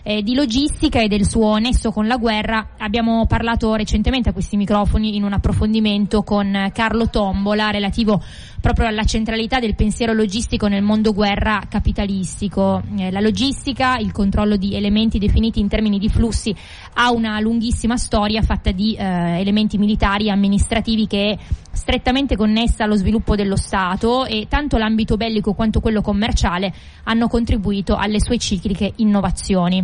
Di logistica e del suo nesso con la guerra abbiamo parlato recentemente a questi microfoni in un approfondimento con Carlo Tombola relativo proprio alla centralità del pensiero logistico nel mondo guerra capitalistico. La logistica, il controllo di elementi definiti in termini di flussi, ha una lunghissima storia fatta di elementi militari e amministrativi che è strettamente connessa allo sviluppo dello Stato, e tanto l'ambito bellico quanto quello commerciale hanno contribuito alle sue cicliche innovazioni.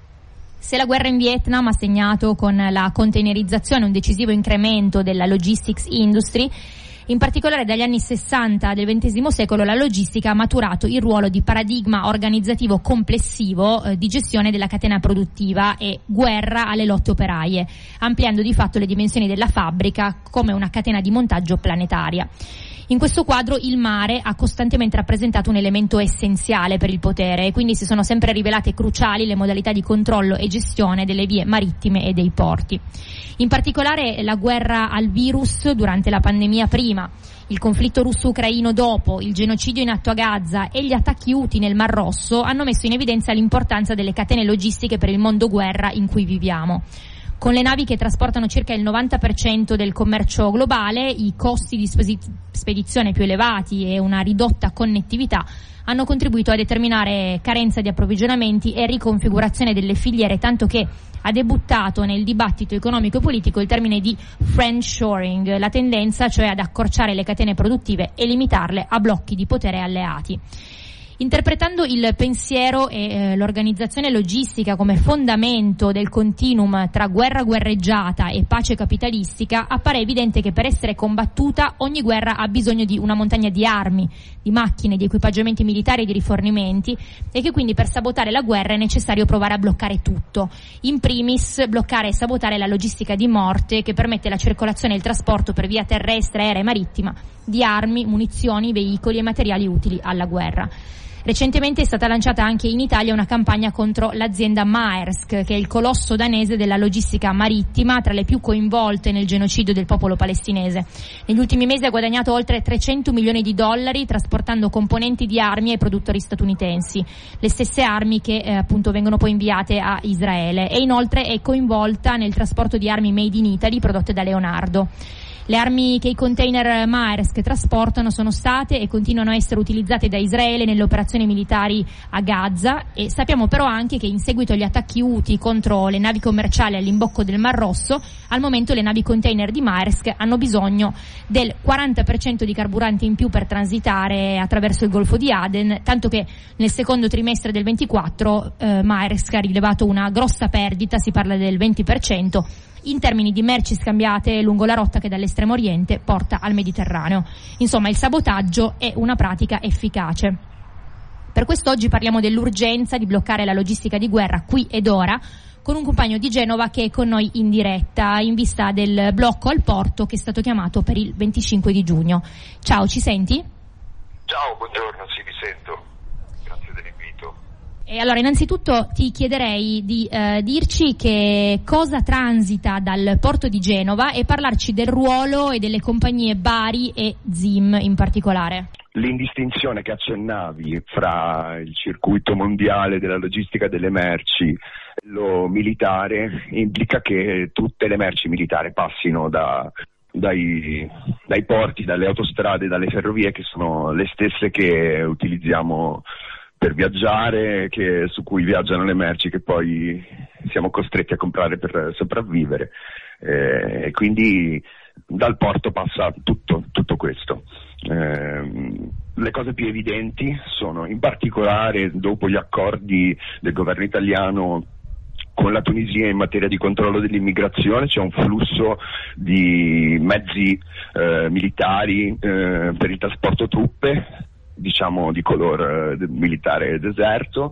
Se la guerra in Vietnam ha segnato con la containerizzazione un decisivo incremento della logistics industry, in particolare dagli anni 60 del XX secolo la logistica ha maturato il ruolo di paradigma organizzativo complessivo di gestione della catena produttiva e guerra alle lotte operaie, ampliando di fatto le dimensioni della fabbrica come una catena di montaggio planetaria. In questo quadro il mare ha costantemente rappresentato un elemento essenziale per il potere e quindi si sono sempre rivelate cruciali le modalità di controllo e gestione delle vie marittime e dei porti. In particolare la guerra al virus durante la pandemia prima, il conflitto russo-ucraino dopo, il genocidio in atto a Gaza e gli attacchi Houthi nel Mar Rosso hanno messo in evidenza l'importanza delle catene logistiche per il mondo guerra in cui viviamo. Con le navi che trasportano circa il 90% del commercio globale, i costi di spedizione più elevati e una ridotta connettività hanno contribuito a determinare carenza di approvvigionamenti e riconfigurazione delle filiere, tanto che ha debuttato nel dibattito economico e politico il termine di friendshoring, la tendenza cioè ad accorciare le catene produttive e limitarle a blocchi di potere alleati. Interpretando il pensiero e l'organizzazione logistica come fondamento del continuum tra guerra guerreggiata e pace capitalistica, appare evidente che per essere combattuta ogni guerra ha bisogno di una montagna di armi, di macchine, di equipaggiamenti militari e di rifornimenti, e che quindi per sabotare la guerra è necessario provare a bloccare tutto. In primis bloccare e sabotare la logistica di morte che permette la circolazione e il trasporto per via terrestre, aerea e marittima di armi, munizioni, veicoli e materiali utili alla guerra. Recentemente è stata lanciata anche in Italia una campagna contro l'azienda Maersk, che è il colosso danese della logistica marittima, tra le più coinvolte nel genocidio del popolo palestinese. Negli ultimi mesi ha guadagnato oltre $300 milioni trasportando componenti di armi ai produttori statunitensi, le stesse armi che appunto vengono poi inviate a Israele, e inoltre è coinvolta nel trasporto di armi made in Italy prodotte da Leonardo. Le armi che i container Maersk trasportano sono state e continuano a essere utilizzate da Israele nelle operazioni militari a Gaza, e sappiamo però anche che in seguito agli attacchi Houthi contro le navi commerciali all'imbocco del Mar Rosso, al momento le navi container di Maersk hanno bisogno del 40% di carburante in più per transitare attraverso il Golfo di Aden, tanto che nel secondo trimestre del 24 Maersk ha rilevato una grossa perdita, si parla del 20%, in termini di merci scambiate lungo la rotta che dall'estremo oriente porta al Mediterraneo. Insomma, il sabotaggio è una pratica efficace. Per questo oggi parliamo dell'urgenza di bloccare la logistica di guerra qui ed ora, con un compagno di Genova che è con noi in diretta in vista del blocco al porto che è stato chiamato per il 25 di giugno. Ciao, ci senti? Ciao, buongiorno, sì, vi sento. Grazie dell'invito. E allora, innanzitutto ti chiederei di dirci che cosa transita dal porto di Genova e parlarci del ruolo e delle compagnie Bari e ZIM in particolare. L'indistinzione che accennavi fra il circuito mondiale della logistica delle merci e lo militare implica che tutte le merci militari passino dai porti, dalle autostrade, dalle ferrovie, che sono le stesse che utilizziamo per viaggiare, su cui viaggiano le merci che poi siamo costretti a comprare per sopravvivere. Quindi dal porto passa tutto questo. Le cose più evidenti sono, in particolare dopo gli accordi del governo italiano con la Tunisia in materia di controllo dell'immigrazione, c'è un flusso di mezzi militari per il trasporto truppe, diciamo di color militare deserto,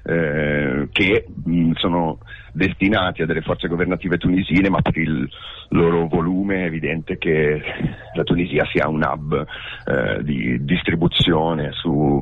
che sono destinati a delle forze governative tunisine, ma per il loro volume è evidente che la Tunisia sia un hub di distribuzione su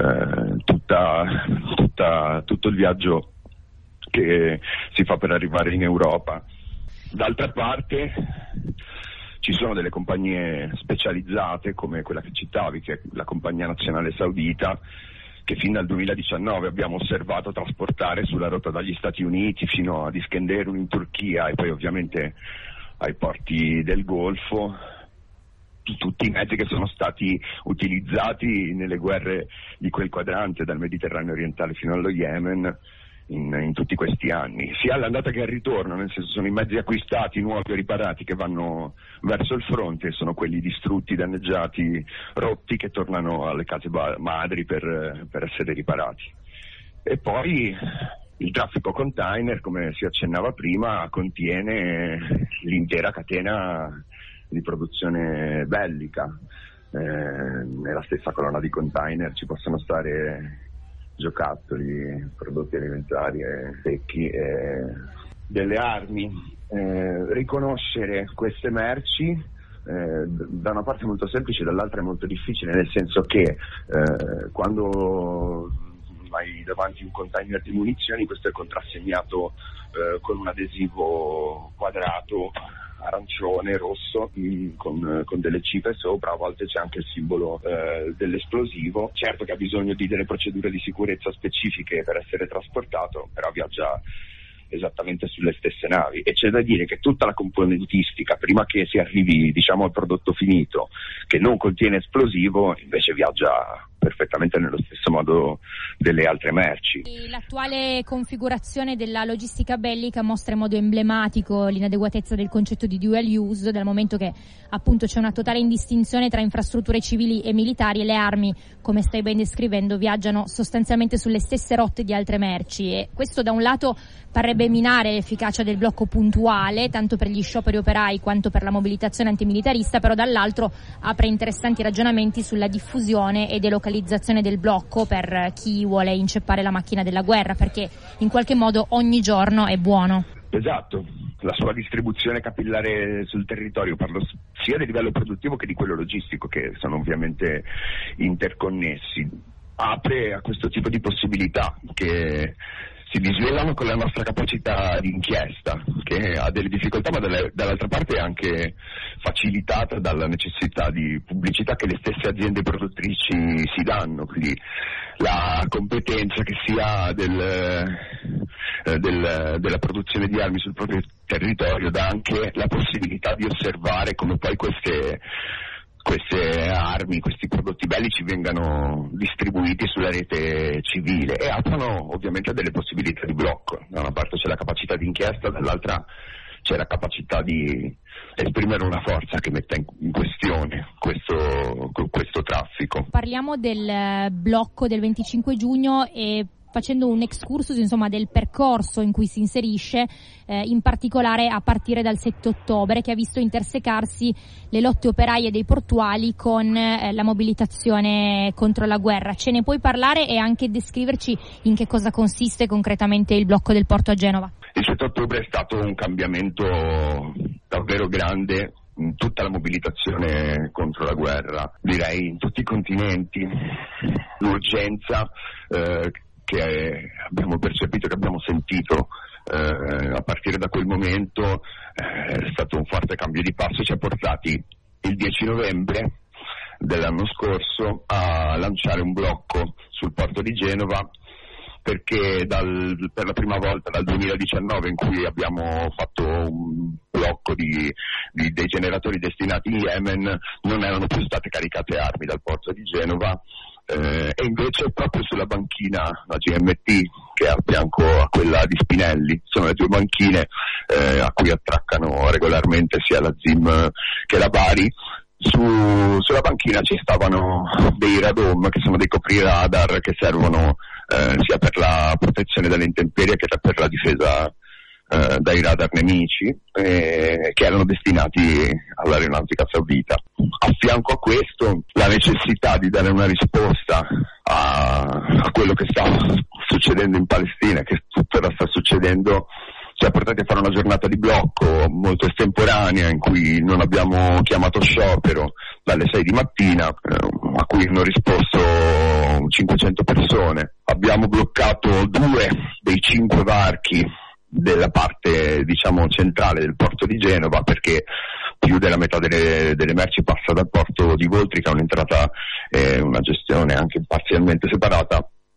tutto il viaggio che si fa per arrivare in Europa. D'altra parte ci sono delle compagnie specializzate come quella che citavi, che è la compagnia nazionale saudita, che fin dal 2019 abbiamo osservato trasportare sulla rotta dagli Stati Uniti fino ad Iskenderun in Turchia e poi ovviamente ai porti del Golfo, tutti i mezzi che sono stati utilizzati nelle guerre di quel quadrante, dal Mediterraneo orientale fino allo Yemen, in tutti questi anni, sia all'andata che al ritorno, nel senso sono i mezzi acquistati, nuovi o riparati, che vanno verso il fronte, sono quelli distrutti, danneggiati, rotti, che tornano alle case madri per essere riparati. E poi il traffico container, come si accennava prima, contiene l'intera catena di produzione bellica. Nella stessa colonna di container ci possono stare giocattoli, prodotti alimentari secchi, delle armi. Riconoscere queste merci da una parte è molto semplice, dall'altra è molto difficile, nel senso che quando hai davanti un container di munizioni, questo è contrassegnato con un adesivo quadrato arancione, rosso, con delle cifre sopra, a volte c'è anche il simbolo dell'esplosivo. Certo che ha bisogno di delle procedure di sicurezza specifiche per essere trasportato, però viaggia esattamente sulle stesse navi, e c'è da dire che tutta la componentistica, prima che si arrivi al prodotto finito, che non contiene esplosivo, invece viaggia perfettamente nello stesso modo delle altre merci. L'attuale configurazione della logistica bellica mostra in modo emblematico l'inadeguatezza del concetto di dual use, dal momento che appunto c'è una totale indistinzione tra infrastrutture civili e militari, e le armi, come stai ben descrivendo, viaggiano sostanzialmente sulle stesse rotte di altre merci, e questo da un lato parrebbe minare l'efficacia del blocco puntuale, tanto per gli scioperi operai quanto per la mobilitazione antimilitarista, però dall'altro apre interessanti ragionamenti sulla diffusione e delocalizzazione del blocco per chi vuole inceppare la macchina della guerra, perché in qualche modo ogni giorno è buono. Esatto, la sua distribuzione capillare sul territorio, parlo sia del livello produttivo che di quello logistico, che sono ovviamente interconnessi, apre a questo tipo di possibilità che si disvelano con la nostra capacità di inchiesta, che ha delle difficoltà, ma dall'altra parte è anche facilitata dalla necessità di pubblicità che le stesse aziende produttrici si danno, quindi la competenza che si ha della produzione di armi sul proprio territorio dà anche la possibilità di osservare come poi queste armi, questi prodotti bellici vengano distribuiti sulla rete civile, e aprono ovviamente delle possibilità di blocco. Da una parte c'è la capacità di inchiesta, dall'altra c'è la capacità di esprimere una forza che metta in questione questo traffico. Parliamo del blocco del 25 giugno e facendo un excursus del percorso in cui si inserisce, in particolare a partire dal 7 ottobre, che ha visto intersecarsi le lotte operaie dei portuali con la mobilitazione contro la guerra. Ce ne puoi parlare e anche descriverci in che cosa consiste concretamente il blocco del porto a Genova? Il 7 ottobre è stato un cambiamento davvero grande in tutta la mobilitazione contro la guerra, direi in tutti i continenti. L'urgenza che abbiamo percepito, che abbiamo sentito a partire da quel momento è stato un forte cambio di passo, ci ha portati il 10 novembre dell'anno scorso a lanciare un blocco sul porto di Genova, perché per la prima volta dal 2019, in cui abbiamo fatto un blocco dei generatori destinati in Yemen, non erano più state caricate armi dal porto di Genova, e invece proprio sulla banchina, la GMT, che è a fianco a quella di Spinelli, sono le due banchine a cui attraccano regolarmente sia la ZIM che la Bari. Sulla banchina ci stavano dei radom, che sono dei copriradar che servono sia per la protezione dalle intemperie che per la difesa dai radar nemici, che erano destinati all'aeronautica saudita. A fianco a questo, la necessità di dare una risposta a quello che sta succedendo in Palestina, che tuttora sta succedendo, ci ha portati a fare una giornata di blocco molto estemporanea, in cui non abbiamo chiamato sciopero dalle 6 di mattina, a cui hanno risposto 500 persone. Abbiamo bloccato 2 dei 5 varchi della parte centrale del porto di Genova, perché più della metà delle merci passa dal porto di Voltri, che ha un'entrata e una gestione anche parzialmente separata,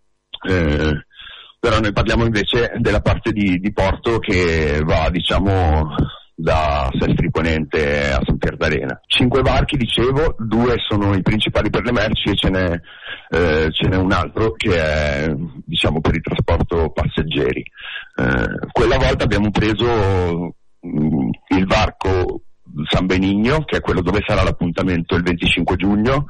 però noi parliamo invece della parte di porto che va, diciamo, da Sestri Ponente a San Pierdarena. 5 varchi, dicevo, 2 sono i principali per le merci e ce n'è un altro che è, diciamo, per il trasporto passeggeri. Quella volta abbiamo preso il varco San Benigno, che è quello dove sarà l'appuntamento il 25 giugno,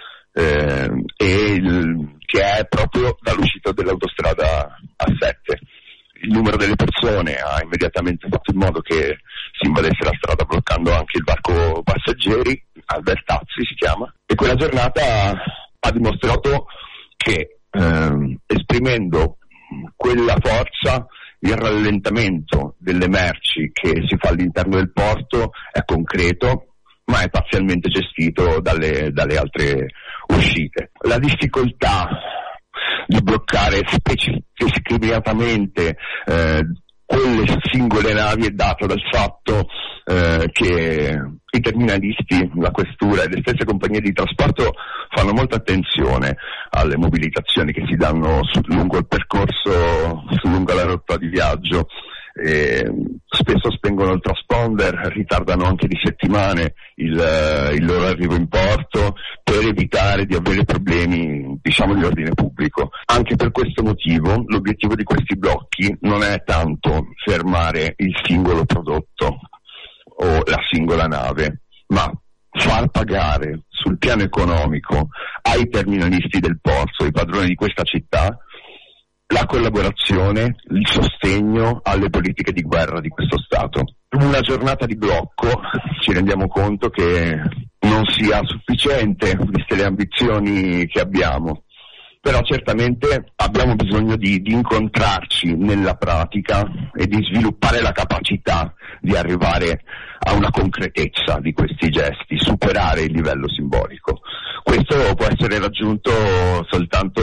che è proprio dall'uscita dell'autostrada A7. Il numero delle persone ha immediatamente fatto in modo che si invadesse la strada bloccando anche il varco passeggeri, Albertazzi si chiama, e quella giornata ha dimostrato che esprimendo quella forza il rallentamento delle merci che si fa all'interno del porto è concreto, ma è parzialmente gestito dalle altre uscite. La difficoltà di bloccare specificatamente quelle singole navi è data dal fatto che i terminalisti, la questura e le stesse compagnie di trasporto fanno molta attenzione alle mobilitazioni che si danno lungo il percorso, lungo la rotta di viaggio. Spesso spengono il transponder, ritardano anche di settimane il loro arrivo in porto per evitare di avere problemi, diciamo, di ordine pubblico. Anche per questo motivo l'obiettivo di questi blocchi non è tanto fermare il singolo prodotto o la singola nave, ma far pagare sul piano economico ai terminalisti del porto, ai padroni di questa città, la collaborazione, il sostegno alle politiche di guerra di questo Stato. Una giornata di blocco ci rendiamo conto che non sia sufficiente, viste le ambizioni che abbiamo, però certamente abbiamo bisogno di incontrarci nella pratica e di sviluppare la capacità di arrivare a una concretezza di questi gesti, superare il livello simbolico. Questo può essere raggiunto soltanto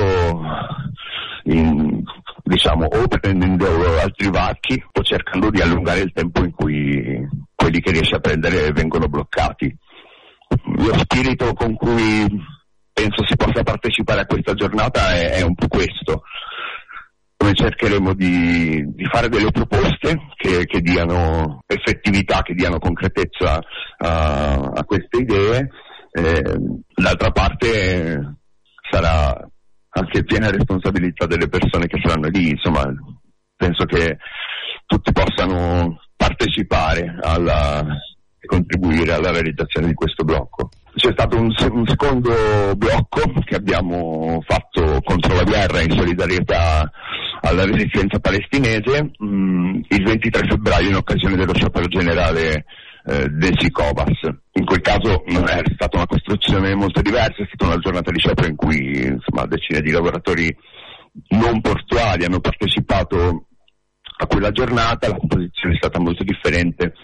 o prendendo altri varchi o cercando di allungare il tempo in cui quelli che riesce a prendere vengono bloccati. Lo spirito con cui penso si possa partecipare a questa giornata è un po' questo. Noi cercheremo di fare delle proposte che diano effettività, che diano concretezza a queste idee. D'altra parte sarà anche piena responsabilità delle persone che saranno lì, insomma, penso che tutti possano partecipare e contribuire alla realizzazione di quessto blocco. C'è stato un secondo blocco che abbiamo fatto contro la guerra in solidarietà alla resistenza palestinese il 23 febbraio in occasione dello sciopero generale del SICOBAS. In quel caso non è stata una costruzione molto diversa, è stata una giornata di sciopero in cui, insomma, decine di lavoratori non portuali hanno partecipato a quella giornata. La composizione è stata molto differente,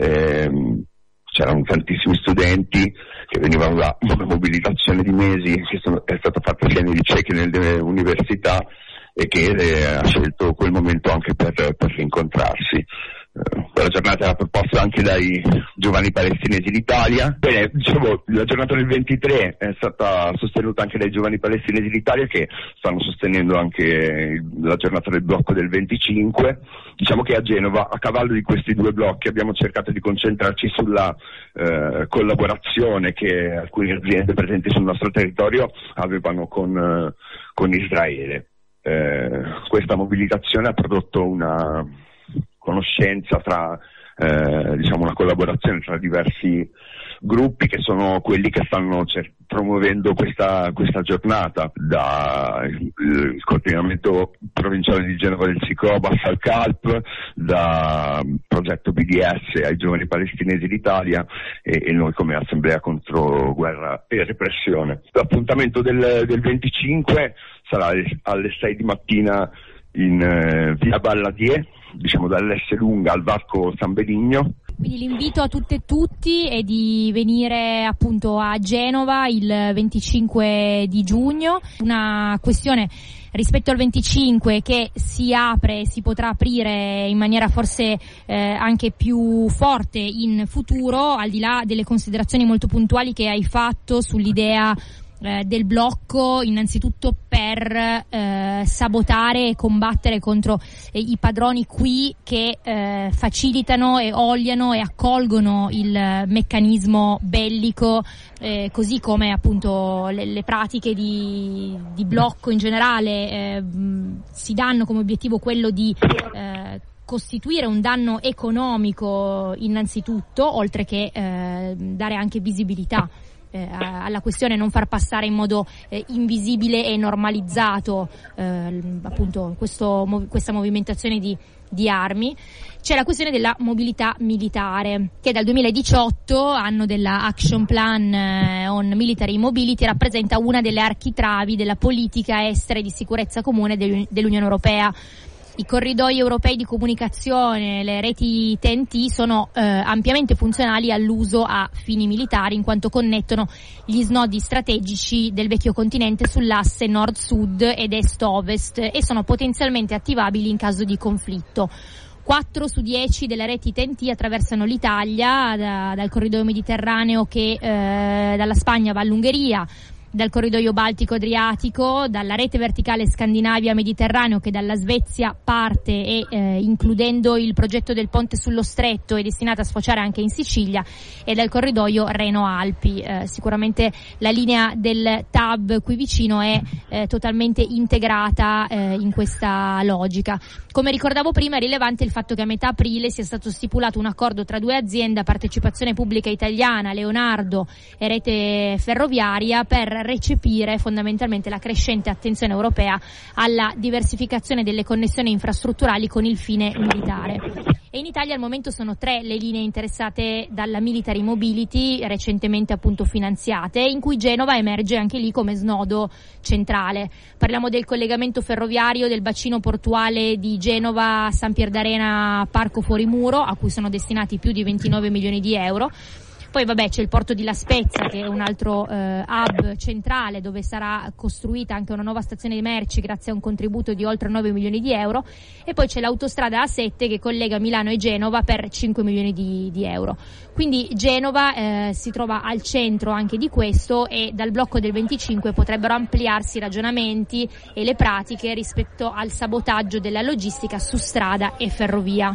c'erano tantissimi studenti che venivano da una mobilitazione di mesi è stata fatta sia nei licei che nelle università e che ha scelto quel momento anche per rincontrarsi. Quella giornata era proposta anche dai Giovani Palestinesi d'Italia. Bene, dicevo, la giornata del 23 è stata sostenuta anche dai Giovani Palestinesi d'Italia, che stanno sostenendo anche la giornata del blocco del 25. Diciamo che a Genova, a cavallo di questi due blocchi, abbiamo cercato di concentrarci sulla collaborazione che alcune aziende presenti sul nostro territorio avevano con Israele. Questa mobilitazione ha prodotto una conoscenza una collaborazione tra diversi gruppi che sono quelli che stanno promuovendo questa giornata, dal coordinamento provinciale di Genova del SICOBAS al CALP, da progetto BDS ai Giovani Palestinesi d'Italia e noi come Assemblea contro guerra e repressione. L'appuntamento del 25 sarà alle 6 di mattina in via Balladier, diciamo dall'S Lunga al varco San Benigno. Quindi l'invito a tutte e tutti è di venire appunto a Genova il 25 di giugno. Una questione rispetto al 25 che si apre, si potrà aprire in maniera forse anche più forte in futuro, al di là delle considerazioni molto puntuali che hai fatto sull'idea del blocco, innanzitutto per sabotare e combattere contro i padroni qui che facilitano e oliano e accolgono il meccanismo bellico, così come appunto le pratiche di blocco in generale si danno come obiettivo quello di costituire un danno economico innanzitutto, oltre che dare anche visibilità alla questione, non far passare in modo invisibile e normalizzato appunto questa movimentazione di armi. C'è la questione della mobilità militare, che dal 2018, anno della Action Plan on Military Mobility, rappresenta una delle architravi della politica estera e di sicurezza comune dell'Unione Europea. I corridoi europei di comunicazione, le reti TEN-T sono ampiamente funzionali all'uso a fini militari, in quanto connettono gli snodi strategici del vecchio continente sull'asse nord-sud ed est-ovest e sono potenzialmente attivabili in caso di conflitto. 4 su 10 delle reti TEN-T attraversano l'Italia dal corridoio mediterraneo che dalla Spagna va all'Ungheria, dal corridoio Baltico-Adriatico, dalla rete verticale Scandinavia-Mediterraneo che dalla Svezia parte e includendo il progetto del ponte sullo Stretto è destinata a sfociare anche in Sicilia, e dal corridoio Reno-Alpi. Sicuramente la linea del TAB qui vicino è totalmente integrata in questa logica. Come ricordavo prima, è rilevante il fatto che a metà aprile sia stato stipulato un accordo tra 2 aziende a partecipazione pubblica italiana, Leonardo e Rete Ferroviaria, per recepire fondamentalmente la crescente attenzione europea alla diversificazione delle connessioni infrastrutturali con il fine militare. E in Italia al momento sono 3 le linee interessate dalla Military Mobility, recentemente appunto finanziate, in cui Genova emerge anche lì come snodo centrale. Parliamo del collegamento ferroviario del bacino portuale di Genova San Pierdarena Parco Fuorimuro, a cui sono destinati più di 29 milioni di euro. Poi c'è il porto di La Spezia, che è un altro hub centrale dove sarà costruita anche una nuova stazione di merci grazie a un contributo di oltre 9 milioni di euro, e poi c'è l'autostrada A7 che collega Milano e Genova per 5 milioni di euro. Quindi Genova si trova al centro anche di questo, e dal blocco del 25 potrebbero ampliarsi i ragionamenti e le pratiche rispetto al sabotaggio della logistica su strada e ferrovia.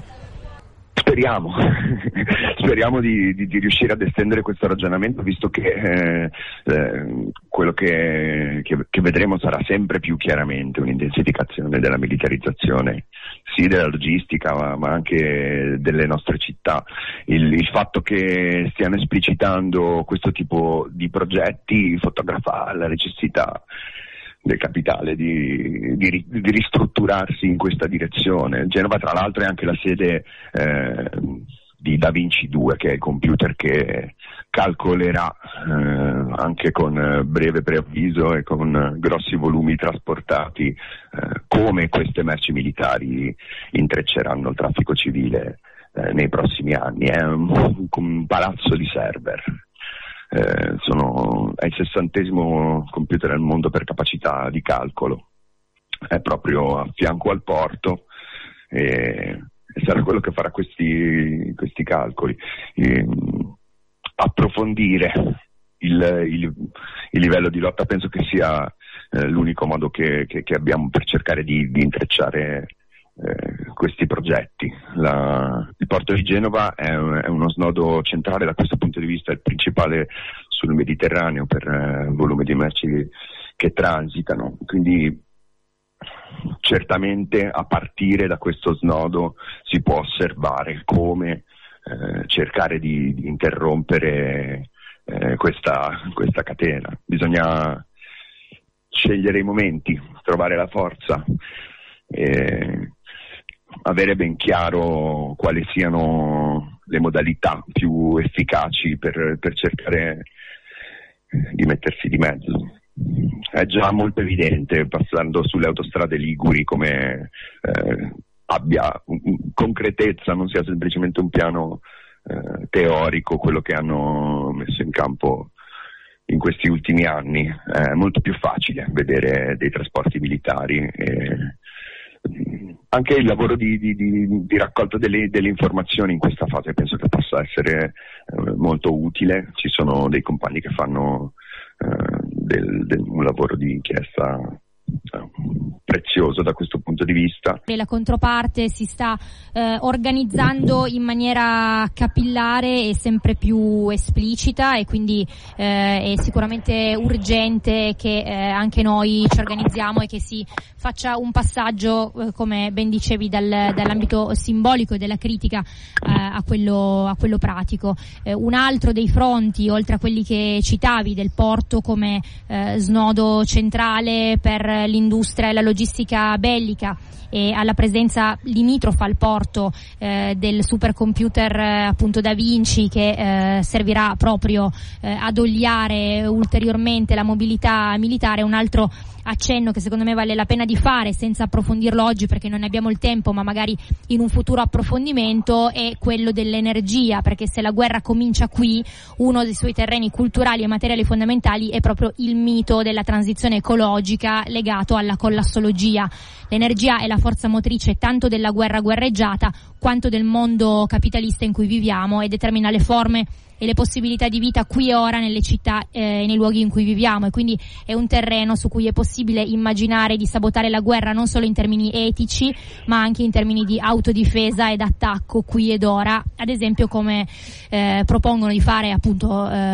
Speriamo di riuscire ad estendere questo ragionamento, visto che quello che vedremo sarà sempre più chiaramente un'intensificazione della militarizzazione, sì della logistica ma anche delle nostre città. Il fatto che stiano esplicitando questo tipo di progetti fotografa la necessità del capitale di ristrutturarsi in questa direzione. Genova tra l'altro è anche la sede di Da Vinci 2, che è il computer che calcolerà anche con breve preavviso e con grossi volumi trasportati come queste merci militari intrecceranno il traffico civile nei prossimi anni. È un palazzo di server. È il 60° computer al mondo per capacità di calcolo, è proprio a fianco al porto e sarà quello che farà questi calcoli. Approfondire il livello di lotta penso che sia l'unico modo che abbiamo per cercare di intrecciare questi progetti. Il porto di Genova è uno snodo centrale da questo punto di vista, è il principale sul Mediterraneo per volume di merci che transitano, quindi certamente a partire da questo snodo si può osservare come cercare di interrompere questa catena. Bisogna scegliere i momenti, trovare la forza, avere ben chiaro quali siano le modalità più efficaci per cercare di mettersi di mezzo. È già molto evidente, passando sulle autostrade liguri, come abbia concretezza, non sia semplicemente un piano teorico quello che hanno messo in campo in questi ultimi anni. È molto più facile vedere dei trasporti militari. Anche il lavoro di raccolta delle informazioni in questa fase penso che possa essere molto utile. Ci sono dei compagni che fanno un lavoro di inchiesta prezioso da questo punto di vista. La controparte si sta organizzando in maniera capillare e sempre più esplicita, e quindi è sicuramente urgente che anche noi ci organizziamo e che si faccia un passaggio, come ben dicevi, dall'ambito simbolico e della critica a quello pratico. Un altro dei fronti, oltre a quelli che citavi, del porto come snodo centrale per l'industria e la logistica bellica, e alla presenza limitrofa al porto del supercomputer appunto Da Vinci, che servirà proprio ad oliare ulteriormente la mobilità militare. Un altro accenno che secondo me vale la pena di fare, senza approfondirlo oggi perché non ne abbiamo il tempo, ma magari in un futuro approfondimento, è quello dell'energia, perché se la guerra comincia qui, uno dei suoi terreni culturali e materiali fondamentali è proprio il mito della transizione ecologica legato alla collassologia. L'energia è la forza motrice tanto della guerra guerreggiata quanto del mondo capitalista in cui viviamo, e determina le forme e le possibilità di vita qui e ora nelle città e nei luoghi in cui viviamo, e quindi è un terreno su cui è possibile immaginare di sabotare la guerra non solo in termini etici, ma anche in termini di autodifesa ed attacco qui ed ora, ad esempio come propongono di fare appunto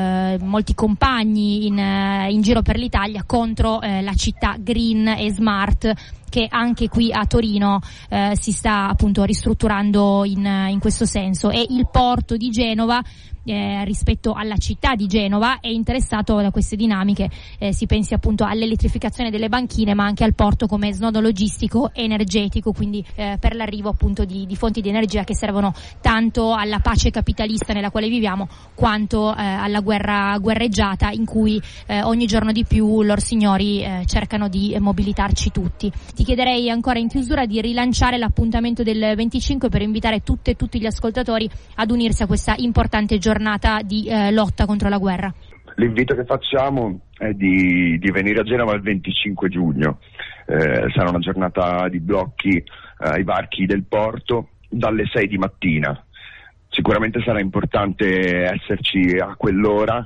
molti compagni in giro per l'Italia contro la città green e smart, che anche qui a Torino si sta appunto ristrutturando in questo senso. E il porto di Genova, rispetto alla città di Genova, è interessato da queste dinamiche. Si pensi appunto all'elettrificazione delle banchine, ma anche al porto come snodo logistico e energetico, quindi per l'arrivo appunto di fonti di energia che servono tanto alla pace capitalista nella quale viviamo, quanto alla guerra guerreggiata in cui ogni giorno di più lor signori cercano di mobilitarci tutti. Ti chiederei ancora in chiusura di rilanciare l'appuntamento del 25 per invitare tutte e tutti gli ascoltatori ad unirsi a questa importante giornata di lotta contro la guerra. L'invito che facciamo è di venire a Genova il 25 giugno. Sarà una giornata di blocchi ai varchi del porto dalle 6 di mattina. Sicuramente sarà importante esserci a quell'ora,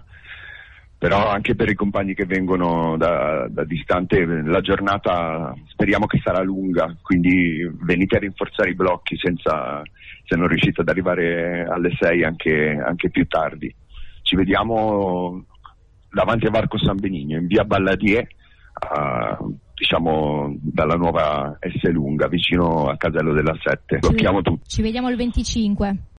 però anche per i compagni che vengono da distante la giornata speriamo che sarà lunga, quindi venite a rinforzare i blocchi se non riuscite ad arrivare alle 6 anche più tardi. Ci vediamo davanti a Varco San Benigno, in via Balladier, diciamo dalla nuova S lunga, vicino al casello della 7. Blocchiamo tutto. Ci vediamo il 25.